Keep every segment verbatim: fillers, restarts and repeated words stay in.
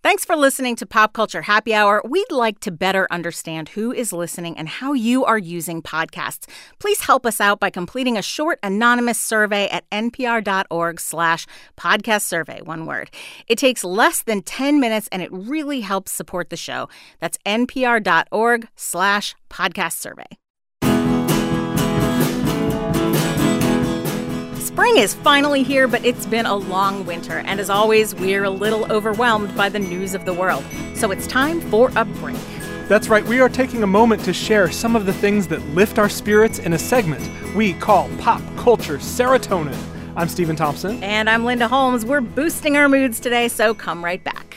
Thanks for listening to Pop Culture Happy Hour. We'd like to better understand who is listening and how you are using podcasts. Please help us out by completing a short anonymous survey at npr.org slash podcast survey, one word. It takes less than ten minutes and it really helps support the show. That's npr.org slash podcast survey. Spring is finally here, but it's been a long winter. And as always, we're a little overwhelmed by the news of the world. So it's time for a break. That's right. We are taking a moment to share some of the things that lift our spirits in a segment we call Pop Culture Serotonin. I'm Stephen Thompson. And I'm Linda Holmes. We're boosting our moods today, so come right back.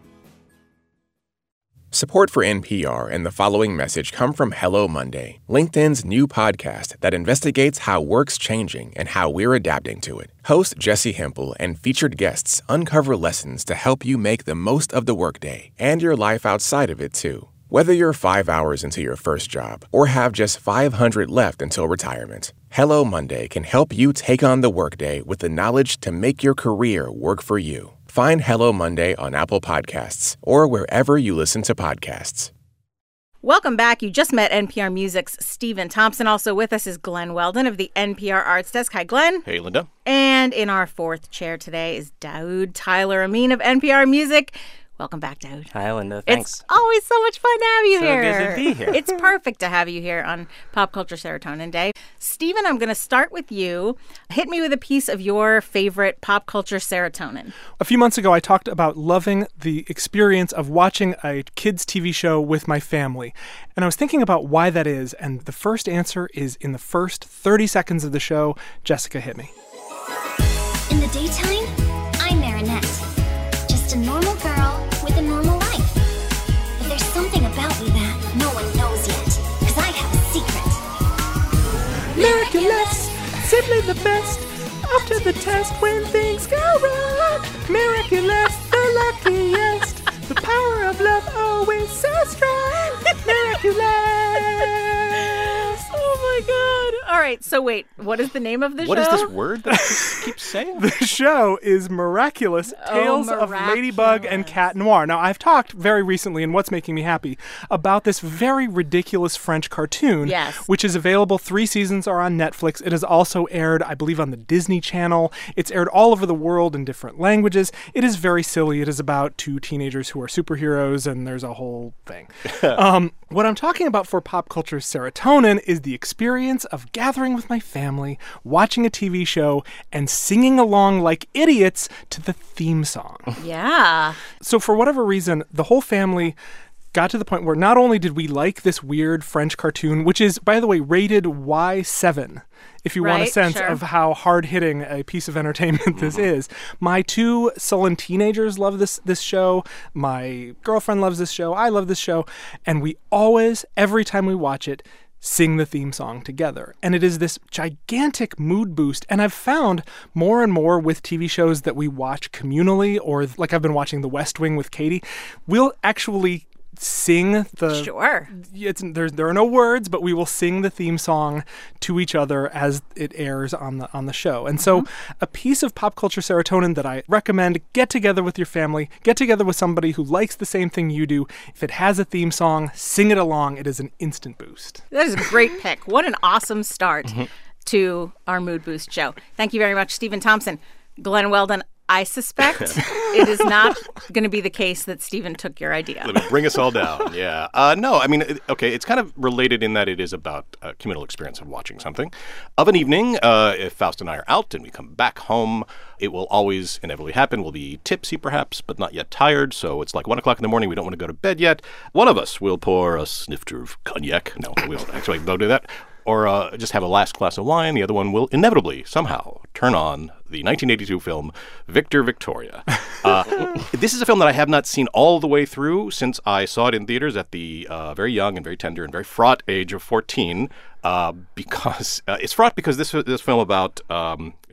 Support for N P R and the following message come from Hello Monday, LinkedIn's new podcast that investigates how work's changing and how we're adapting to it. Host Jesse Hempel and featured guests uncover lessons to help you make the most of the workday and your life outside of it, too. Whether you're five hours into your first job or have just five hundred left until retirement, Hello Monday can help you take on the workday with the knowledge to make your career work for you. Find Hello Monday on Apple Podcasts or wherever you listen to podcasts. Welcome back. You just met N P R Music's Stephen Thompson. Also with us is Glenn Weldon of the N P R Arts Desk. Hi, Glenn. Hey, Linda. And in our fourth chair today is Daoud Tyler Amin of N P R Music. Welcome back, Daoud. Hi, Linda. Thanks. It's always so much fun to have you so here. So good to be here. It's perfect to have you here on Pop Culture Serotonin Day. Stephen, I'm going to start with you. Hit me with a piece of your favorite pop culture serotonin. A few months ago, I talked about loving the experience of watching a kids' T V show with my family. And I was thinking about why that is. And the first answer is in the first thirty seconds of the show. Jessica, hit me. In the daytime, I'm Marinette. Just a normal girl with a normal life. But there's something about me that no one knows yet, because I have a secret. Miraculous, simply the best. Up to the test when things go wrong. Miraculous, the luckiest. The power of love always so strong. Miraculous. Oh my God. All right, so wait, what is the name of the What show? is this word that I keep saying? The show is Miraculous, Tales oh, of Ladybug and Cat Noir. Now, I've talked very recently in What's Making Me Happy about this very ridiculous French cartoon, yes. which is available. Three seasons are on Netflix. It is also aired, I believe, on the Disney Channel. It's aired all over the world in different languages. It is very silly. It is about two teenagers who are superheroes, and there's a whole thing. um, what I'm talking about for Pop Culture Serotonin is the experience of gathering with my family, watching a T V show, and singing along like idiots to the theme song. Yeah. So for whatever reason, the whole family got to the point where not only did we like this weird French cartoon, which is, by the way, rated Y seven, if you right, want a sense sure. of how hard-hitting a piece of entertainment this is. My two sullen teenagers love this this show. My girlfriend loves this show. I love this show. And we always, every time we watch it, sing the theme song together. And it is this gigantic mood boost. And I've found more and more with T V shows that we watch communally, or like I've been watching The West Wing with Katie, we'll actually sing the... Sure. It's, there, there are no words, but we will sing the theme song to each other as it airs on the on the show. And so mm-hmm. a piece of pop culture serotonin that I recommend, get together with your family, get together with somebody who likes the same thing you do. If it has a theme song, sing it along. It is an instant boost. That is a great pick. What an awesome start mm-hmm. to our Mood Boost show. Thank you very much, Stephen Thompson. Glenn Weldon, I suspect it is not going to be the case that Stephen took your idea. Let me bring us all down. Yeah. Uh, no, I mean, okay, it's kind of related in that it is about a communal experience of watching something. Of an evening, uh, if Faust and I are out and we come back home, it will always inevitably happen. We'll be tipsy, perhaps, but not yet tired. So it's like one o'clock in the morning. We don't want to go to bed yet. One of us will pour a snifter of cognac. No, we won't actually don't do that. Or uh, just have a last glass of wine. The other one will inevitably, somehow, turn on the nineteen eighty-two film Victor Victoria. Uh, this is a film that I have not seen all the way through since I saw it in theaters at the uh, very young and very tender and very fraught age of fourteen. Uh, because uh, it's fraught because this this film about um,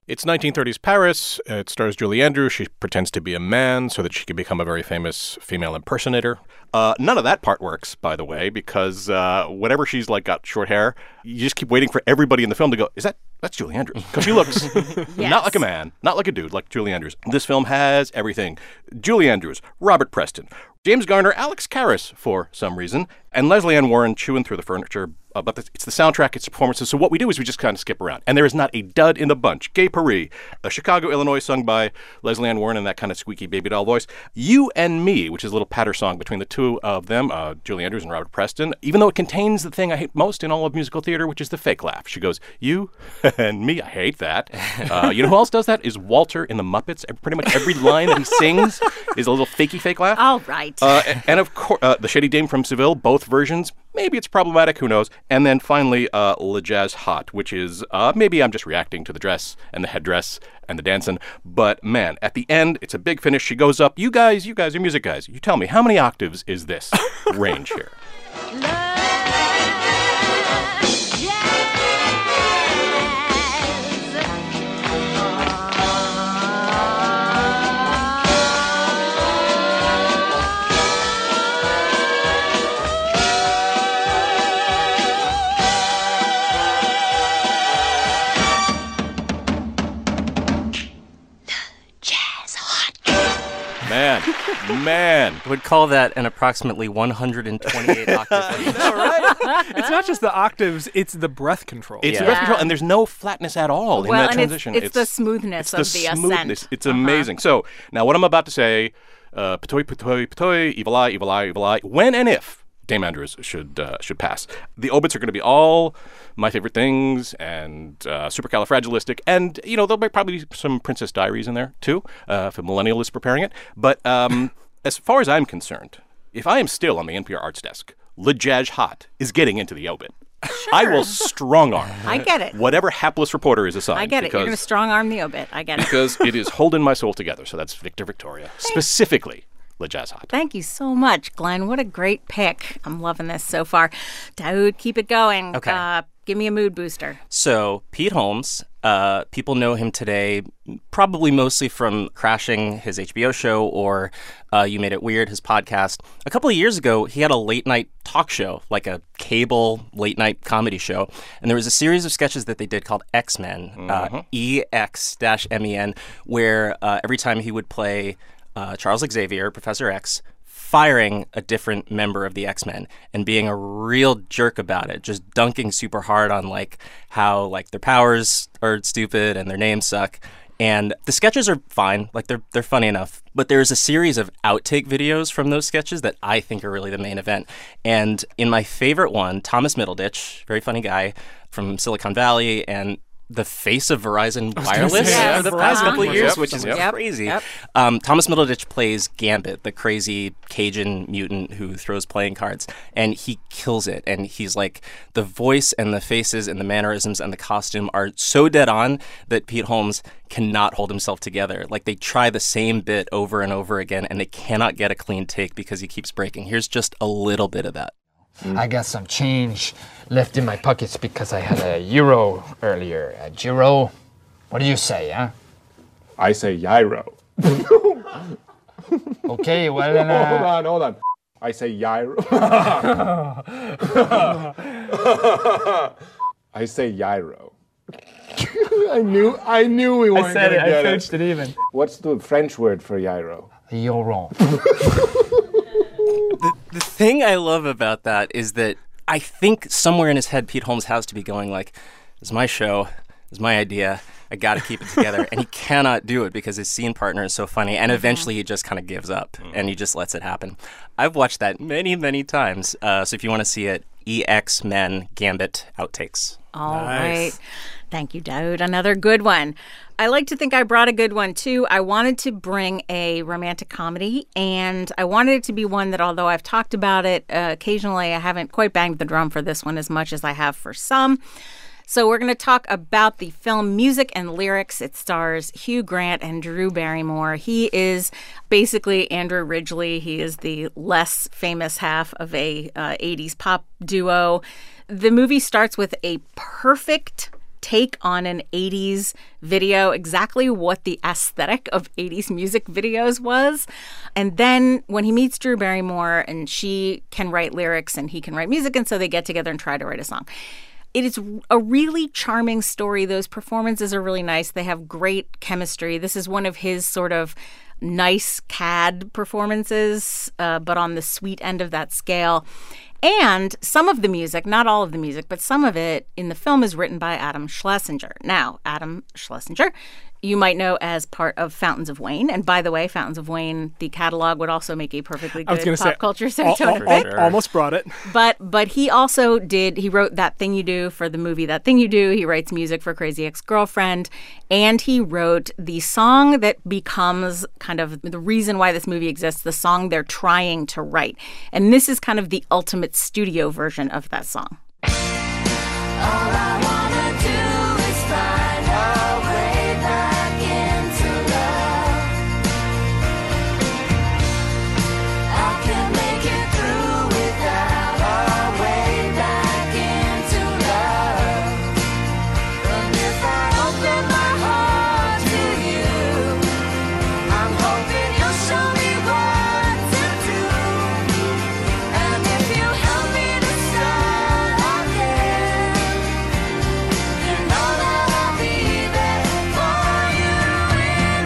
It's nineteen thirties Paris. It stars Julie Andrews. She pretends to be a man so that she can become a very famous female impersonator. Uh, none of that part works, by the way, because uh, whenever she's like got short hair, you just keep waiting for everybody in the film to go, is that, that's Julie Andrews? Because she looks Yes. not like a man, not like a dude, like Julie Andrews. This film has everything. Julie Andrews, Robert Preston, James Garner, Alex Karras for some reason, and Leslie Ann Warren chewing through the furniture. Uh, but it's the soundtrack, it's the performances. So what we do is we just kind of skip around. And there is not a dud in the bunch. Gay Paris, uh, Chicago, Illinois, sung by Leslie Ann Warren in that kind of squeaky baby doll voice. You and Me, which is a little patter song between the two of them, uh, Julie Andrews and Robert Preston, even though it contains the thing I hate most in all of musical theater, which is the fake laugh. She goes, you and me, I hate that. Uh, you know who else does that? Is Walter in the Muppets. Pretty much every line that he sings is a little fakey fake laugh. All right. Uh, and, and of course, uh, The Shady Dame from Seville, both versions. Maybe it's problematic, who knows? And then finally, uh, Le Jazz Hot, which is uh, maybe I'm just reacting to the dress and the headdress and the dancing. But man, at the end, it's a big finish. She goes up. You guys, you guys are music guys. You tell me, how many octaves is this range here? Man, man. I would call that an approximately one hundred twenty-eight octave range. No, right? It's not just the octaves, it's the breath control. It's Yeah. the breath control, and there's no flatness at all in well, that and transition. It's, it's, the smoothness it's of the the, smoothness. ascent. It's amazing. So now what I'm about to say, uh, patoy, patoy, patoy, evil eye, evil eye, evil eye, when and if Dame Andrews should uh, should pass. The obits are going to be all my favorite things and uh, supercalifragilistic, and you know there'll be probably some Princess Diaries in there too, uh, if a millennial is preparing it. But um, as far as I'm concerned, if I am still on the N P R Arts Desk, Le Jazz Hot is getting into the obit. I will strong arm. I get it. Whatever hapless reporter is assigned. I get it. You're going to because- strong arm the obit. I get it. because it is holding my soul together. So that's Victor Victoria, specifically Le Jazz Hot. Thank you so much, Glenn. What a great pick. I'm loving this so far. Daoud, keep it going. Okay. Uh, give me a mood booster. So, Pete Holmes, uh, people know him today probably mostly from Crashing, his H B O show, or uh, You Made It Weird, his podcast. A couple of years ago, he had a late-night talk show, like a cable late-night comedy show. And there was a series of sketches that they did called X-Men, Mm-hmm. uh, E X M E N, where uh, every time he would play uh, Charles Xavier, Professor X, firing a different member of the X-Men and being a real jerk about it, just dunking super hard on like how like their powers are stupid and their names suck. And the sketches are fine, like they're they're funny enough, but there's a series of outtake videos from those sketches that I think are really the main event. And in my favorite one, Thomas Middleditch, very funny guy from Silicon Valley and the face of Verizon Wireless say, for the yeah, past Verizon couple of years, Yep, which is yep. crazy. Yep. Um, Thomas Middleditch plays Gambit, the crazy Cajun mutant who throws playing cards, and he kills it. And he's like, the voice and the faces and the mannerisms and the costume are so dead on that Pete Holmes cannot hold himself together. Like, they try the same bit over and over again, and they cannot get a clean take because he keeps breaking. Here's just a little bit of that. I got some change left in my pockets because I had a euro earlier. A gyro? What do you say, huh? I say gyro. Okay, well then. Uh, Hold on, hold on. I say gyro. I say gyro. I knew, I knew we weren't gonna get it. it even. What's the French word for gyro? Euro. The, the thing I love about that is that I think somewhere in his head, Pete Holmes has to be going like, "This is my show, this is my idea, I got to keep it together," and he cannot do it because his scene partner is so funny, and eventually he just kind of gives up and he just lets it happen. I've watched that many, many times, uh, so if you want to see it, E X Men Gambit outtakes. All Nice. right. Thank you, Daoud. Another good one. I like to think I brought a good one, too. I wanted to bring a romantic comedy, and I wanted it to be one that, although I've talked about it uh, occasionally, I haven't quite banged the drum for this one as much as I have for some. So we're going to talk about the film Music and Lyrics. It stars Hugh Grant and Drew Barrymore. He is basically Andrew Ridgeley. He is the less famous half of a uh, eighties pop duo. The movie starts with a perfect take on an eighties video, exactly what the aesthetic of eighties music videos was. And then when he meets Drew Barrymore, and she can write lyrics and he can write music, and so they get together and try to write a song. It is a really charming story. Those performances are really nice. They have great chemistry. This is one of his sort of nice cad performances, uh, but on the sweet end of that scale. And some of the music, not all of the music, but some of it in the film is written by Adam Schlesinger. Now, Adam Schlesinger, you might know as part of Fountains of Wayne. And by the way, Fountains of Wayne, the catalog would also make a perfectly good pop say, culture serotonin al- al- pick. Almost brought it. But but he also did, he wrote That Thing You Do for the movie That Thing You Do. He writes music for Crazy Ex-Girlfriend. And he wrote the song that becomes kind of the reason why this movie exists, the song they're trying to write. And this is kind of the ultimate studio version of that song. All I wanna do is find our way back into love. I can make it through without our way back into love. And if I open my heart to you, I'm hoping you'll show me what to do. And if you help me to start again, you know that I'll be there for you in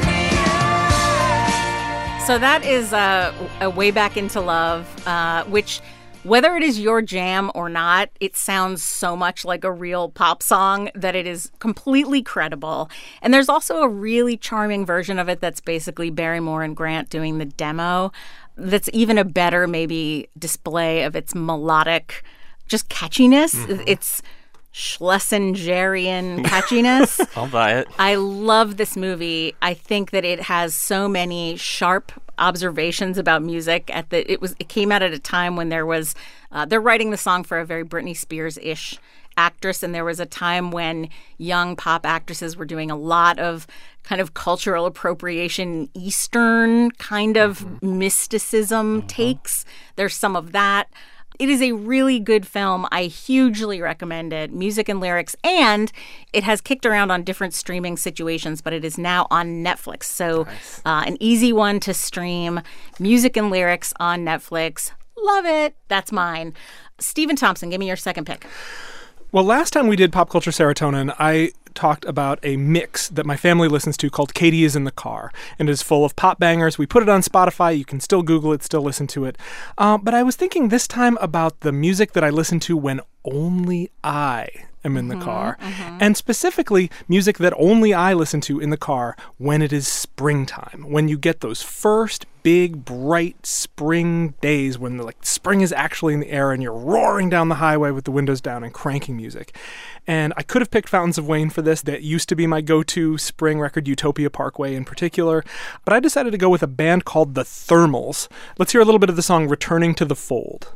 the end. So that is uh, a Way Back Into Love, uh, which, whether it is your jam or not, it sounds so much like a real pop song that it is completely credible. And there's also a really charming version of it that's basically Barrymore and Grant doing the demo. That's even a better, maybe, display of its melodic, just catchiness. Mm-hmm. It's Schlesingerian catchiness. I'll buy it. I love this movie. I think that it has so many sharp observations about music. At the it was it came out at a time when there was uh, they're writing the song for a very Britney Spears-ish actress, and there was a time when young pop actresses were doing a lot of kind of cultural appropriation, Eastern kind of mm-hmm. mysticism mm-hmm. takes. There's some of that. It is a really good film. I hugely recommend it. Music and lyrics. And it has kicked around on different streaming situations, but it is now on Netflix. So nice. uh, an easy one to stream. Music and lyrics on Netflix. Love it. That's mine. Stephen Thompson, give me your second pick. Well, last time we did Pop Culture Serotonin, I talked about a mix that my family listens to called Katie is in the Car, and it is full of pop bangers. We put it on Spotify. You can still Google it, still listen to it. Uh, but I was thinking this time about the music that I listen to when only I am in the mm-hmm, car, mm-hmm. and specifically music that only I listen to in the car when it is springtime, when you get those first big, bright spring days when the, like spring is actually in the air and you're roaring down the highway with the windows down and cranking music. And I could have picked Fountains of Wayne for this. That used to be my go-to spring record, Utopia Parkway in particular. But I decided to go with a band called The Thermals. Let's hear a little bit of the song Returning to the Fold.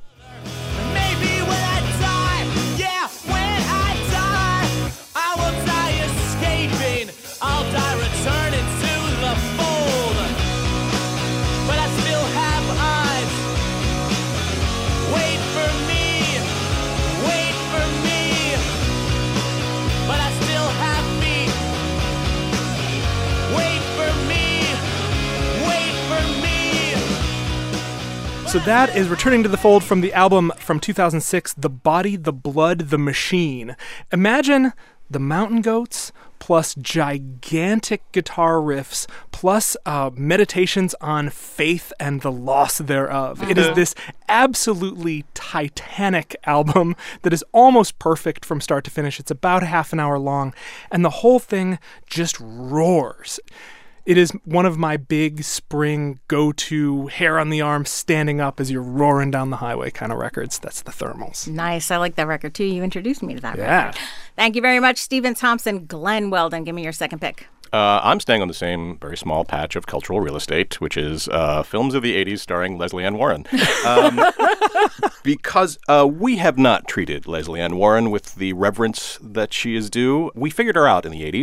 So that is Returning to the Fold from the album from two thousand six, The Body, the Blood, the Machine. Imagine the Mountain Goats plus gigantic guitar riffs plus uh, meditations on faith and the loss thereof. Mm-hmm. It is this absolutely titanic album that is almost perfect from start to finish. It's about half an hour long, and the whole thing just roars. It is one of my big spring go-to hair on the arm standing up as you're roaring down the highway kind of records. That's The Thermals. Nice. I like that record too. You introduced me to that yeah. record. Thank you very much, Stephen Thompson. Glenn Weldon, give me your second pick. Uh, I'm staying on the same very small patch of cultural real estate, which is uh, films of the eighties starring Leslie Ann Warren. Um, because uh, we have not treated Leslie Ann Warren with the reverence that she is due. We figured her out in the eighties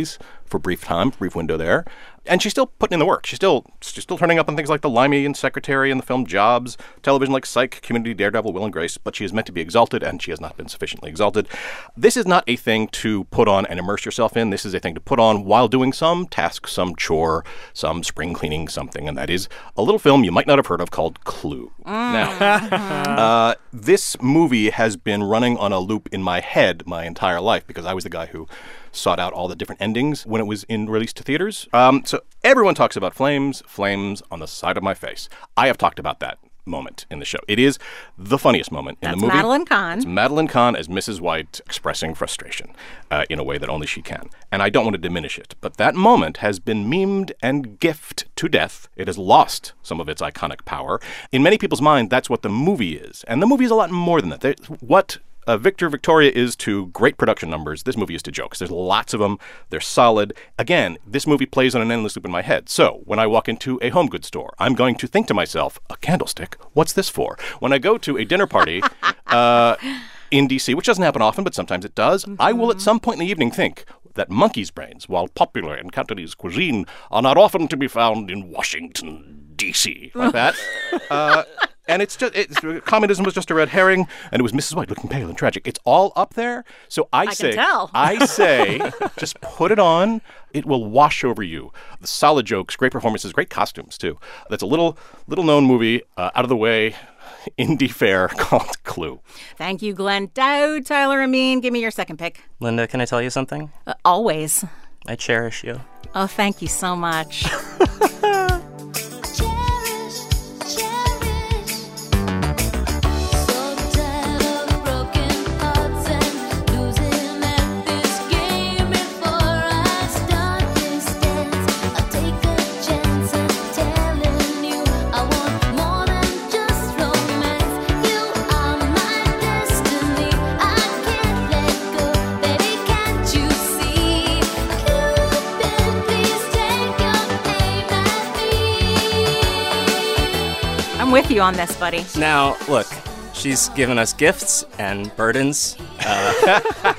for a brief time, brief window there. And she's still putting in the work. She's still she's still turning up on things like The Limey and Secretary and the film Jobs, television like Psych, Community, Daredevil, Will and Grace, but she is meant to be exalted, and she has not been sufficiently exalted. This is not a thing to put on and immerse yourself in. This is a thing to put on while doing some task, some chore, some spring cleaning, something, and that is a little film you might not have heard of called Clue. Mm. Now, uh, this movie has been running on a loop in my head my entire life because I was the guy who sought out all the different endings when it was in release to theaters. Um, so everyone talks about flames, flames on the side of my face. I have talked about that moment in the show. It is the funniest moment in That's the movie. Madeline Kahn. It's Madeline Kahn as Missus White expressing frustration uh, in a way that only she can. And I don't want to diminish it, but that moment has been memed and gifted to death. It has lost some of its iconic power. In many people's mind, that's what the movie is. And the movie is a lot more than that. There, what Uh, Victor Victoria is to great production numbers, this movie is to jokes. There's lots of them. They're solid. Again, this movie plays on an endless loop in my head. So when I walk into a home goods store, I'm going to think to myself, a candlestick? What's this for? When I go to a dinner party uh, in D C, which doesn't happen often, but sometimes it does, mm-hmm. I will at some point in the evening think that monkey's brains, while popular in Cantonese cuisine, are not often to be found in Washington, D C Like that. uh, And it's just, it's, communism was just a red herring, and it was Missus White looking pale and tragic. It's all up there. So I, I say, can tell. I say, just put it on. It will wash over you. The solid jokes, great performances, great costumes, too. That's a little, little-known movie, uh, out of the way, indie fare called Clue. Thank you, Glenn Dowd. Tyler Amin, give me your second pick. Linda, can I tell you something? Uh, always. I cherish you. Oh, thank you so much. With you on this, buddy. Now, look, she's given us gifts and burdens uh,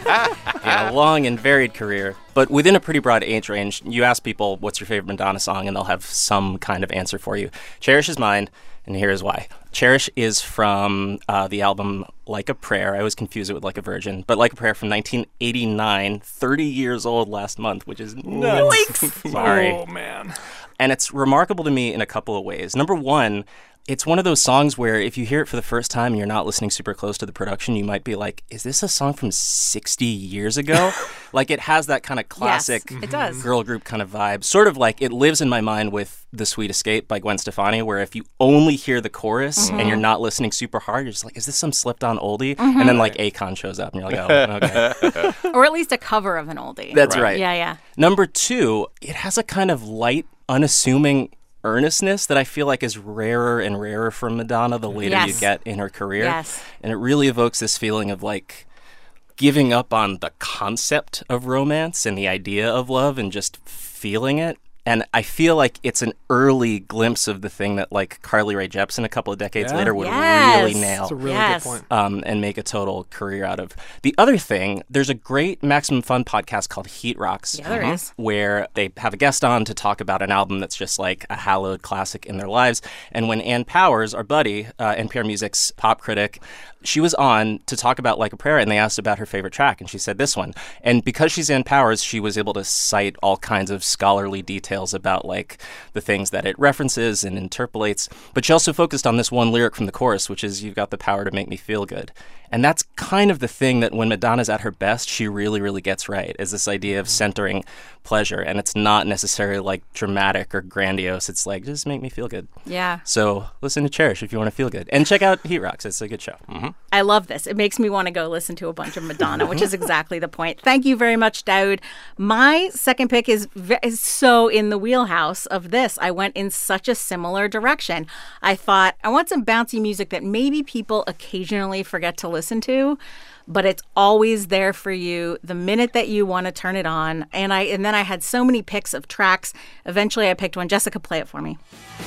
in a long and varied career. But within a pretty broad age range, you ask people, what's your favorite Madonna song, and they'll have some kind of answer for you. Cherish is mine, and here's why. Cherish is from uh, the album Like a Prayer. I always confuse it with Like a Virgin. But Like a Prayer from nineteen eighty-nine, thirty years old last month, which is nuts. Sorry. Oh, man. And it's remarkable to me in a couple of ways. Number one, it's one of those songs where if you hear it for the first time and you're not listening super close to the production, you might be like, is this a song from sixty years ago? Like, it has that kind of classic yes, it does. girl group kind of vibe. Sort of like it lives in my mind with The Sweet Escape by Gwen Stefani, where if you only hear the chorus mm-hmm. and you're not listening super hard, you're just like, is this some slipped-on oldie? Mm-hmm. And then, like, Akon shows up and you're like, oh, okay. Or at least a cover of an oldie. That's right. right. Yeah, yeah. Number two, it has a kind of light, unassuming earnestness that I feel like is rarer and rarer from Madonna the later yes. you get in her career. Yes. And it really evokes this feeling of like giving up on the concept of romance and the idea of love and just feeling it. And I feel like it's an early glimpse of the thing that like Carly Rae Jepsen a couple of decades yeah. later would yes. really nail. That's a really yes. good point. Um, and make a total career out of. The other thing, there's a great Maximum Fun podcast called Heat Rocks. Yeah, there uh-huh, is. Where they have a guest on to talk about an album that's just like a hallowed classic in their lives. And when Ann Powers, our buddy, uh, N P R Music's pop critic, she was on to talk about Like a Prayer, and they asked about her favorite track, and she said this one. And because she's Ann Powers, she was able to cite all kinds of scholarly details about like the things that it references and interpolates. But she also focused on this one lyric from the chorus, which is, "You've got the power to make me feel good." And that's kind of the thing that when Madonna's at her best, she really, really gets right, is this idea of centering pleasure. And it's not necessarily like dramatic or grandiose. It's like, just make me feel good. Yeah. So listen to Cherish if you want to feel good. And check out Heat Rocks. It's a good show. Mm-hmm. I love this. It makes me want to go listen to a bunch of Madonna, which is exactly the point. Thank you very much, Dowd. My second pick is, ve- is so in the wheelhouse of this. I went in such a similar direction. I thought, I want some bouncy music that maybe people occasionally forget to listen to, but it's always there for you the minute that you want to turn it on. And I and then I had so many picks of tracks. Eventually I picked one. Jessica, play it for me.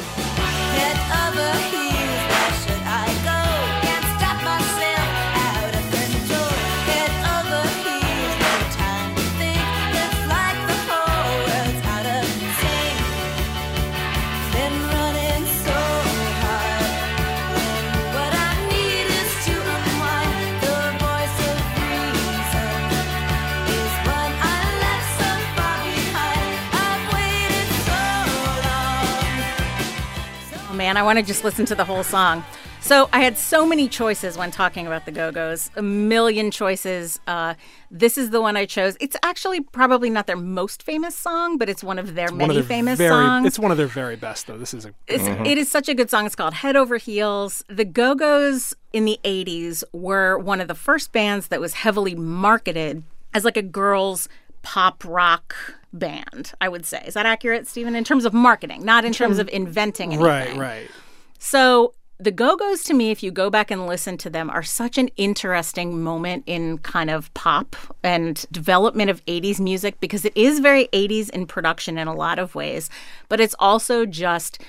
Head over heels, where should I go? Can't stop myself, out of control. Head over heels, no time to think. It's like the whole man. I want to just listen to the whole song. So I had so many choices when talking about the Go-Go's, a million choices. Uh, this is the one I chose. It's actually probably not their most famous song, but it's one of their One many of their famous very, songs. It's one of their very best, though. This is a. It's, It is such a good song. It's called Head Over Heels. The Go-Go's in the eighties were one of the first bands that was heavily marketed as like a girls' pop rock band, I would say. Is that accurate, Stephen? In terms of marketing, not in terms of inventing anything. Right, right. So the Go-Go's, to me, if you go back and listen to them, are such an interesting moment in kind of pop and development of eighties music, because it is very eighties in production in a lot of ways, but it's also just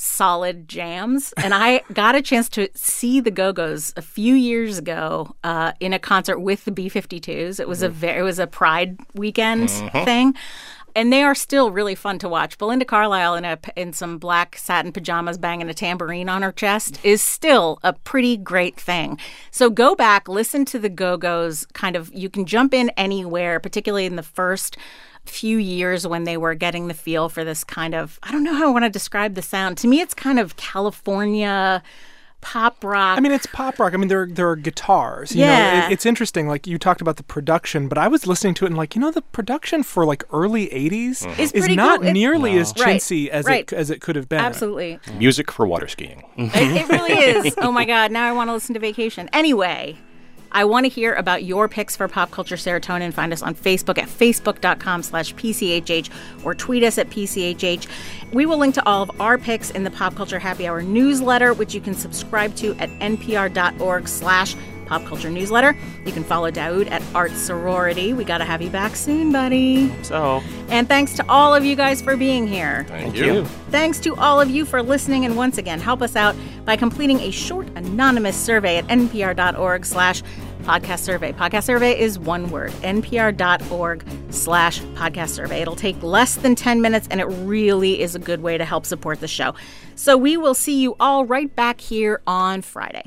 solid jams. And I got a chance to see the Go-Go's a few years ago uh, in a concert with the B fifty-twos. It was a very, it was a Pride weekend Mhm. thing. And they are still really fun to watch. Belinda Carlisle in a in some black satin pajamas banging a tambourine on her chest is still a pretty great thing. So go back, listen to the Go-Go's. Kind of, you can jump in anywhere, particularly in the first few years when they were getting the feel for this kind of, I don't know how I want to describe the sound. To me, it's kind of California pop rock. I mean, it's pop rock. I mean, there there are guitars. You Yeah. know, it, it's interesting. Like, you talked about the production, but I was listening to it and like, you know, the production for like early eighties Is is pretty not cool. It- nearly No. as Right, chintzy as right. it as it could have been. Absolutely. Music for water skiing. It, it really is. Oh my God, now I want to listen to Vacation. Anyway, I want to hear about your picks for Pop Culture Serotonin. Find us on Facebook at facebook.com slash PCHH or tweet us at P C H H. We will link to all of our picks in the Pop Culture Happy Hour newsletter, which you can subscribe to at npr.org slash Pop Culture Newsletter. You can follow Daoud at Art Sorority. We got to have you back soon, buddy. So, And thanks to all of you guys for being here. Thank you. Thanks to all of you for listening, and once again, help us out by completing a short anonymous survey at npr.org slash podcast survey. Podcast survey is one word, npr.org slash podcast survey. It'll take less than ten minutes, and it really is a good way to help support the show. So we will see you all right back here on Friday.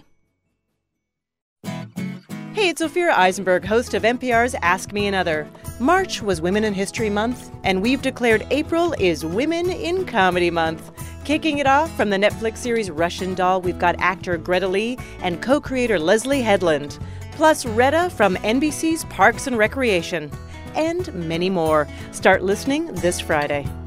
Hey, it's Ophira Eisenberg, host of N P R's Ask Me Another. March was Women in History Month, and we've declared April is Women in Comedy Month. Kicking it off from the Netflix series Russian Doll, we've got actor Greta Lee and co-creator Leslie Headland, plus Retta from N B C's Parks and Recreation, and many more. Start listening this Friday.